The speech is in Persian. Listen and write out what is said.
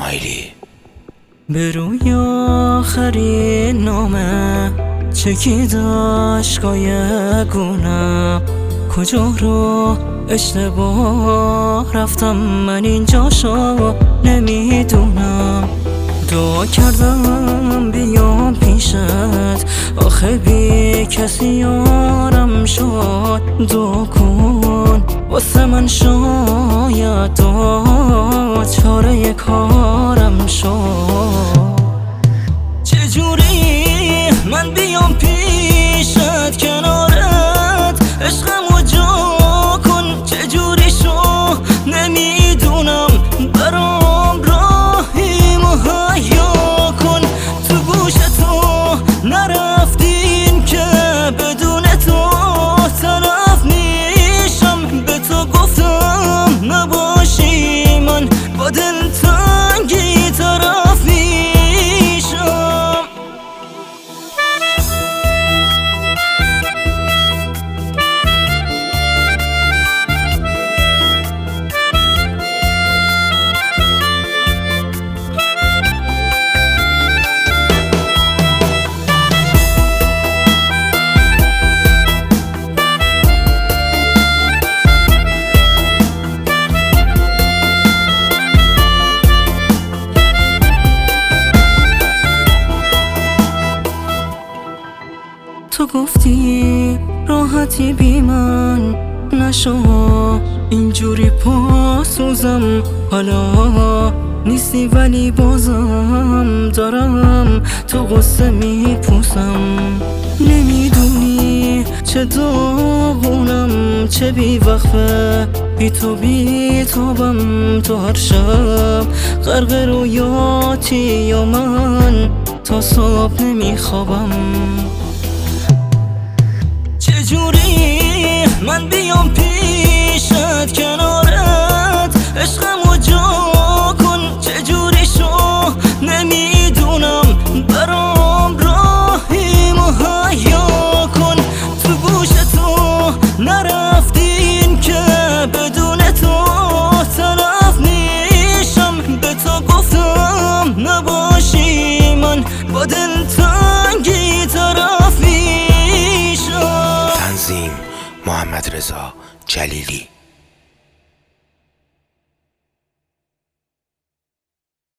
اسماعیلی. به روی آخرین نامه چکید عشقای گونم، کجا رو اشتباه رفتم من اینجاشو نمیدونم. دعا کردم بیام پیشت، آخه بی کسی یارم شد. دعا کن واسه من، شاید دعا چاره کارم شد. چجوری من بیام پیشت کنارت عشقمو جا کن، چجوری شو نمیدونم، برام راهی مهیا کن. تو گوش تو نرفتین که بدون تو طرف میشم، به تو گفتم نباشی من با دلتنگی طرف میشم. تو گفتی راحتی بی من نشو، اینجوری پاسوزم حالا نیستی ولی بازم دارم تو قصه میپوسم. نمیدونی چه داغونم، چه بی وقفه بی تو بی تابم. تو هر شب غرق رویاتی یا من تا صبح نمیخوابم. چجوری من بیام پیشت کنارت عشقمو جا کن، چجوری شو نمیدونم، برام راهی مهیا کن. تو گوش تو نرفتین که بدون تو طرف میشم، به تو گفتم نباشی من با دلتنگی طرف میشم. تنظیم محمد رضا جلیلی.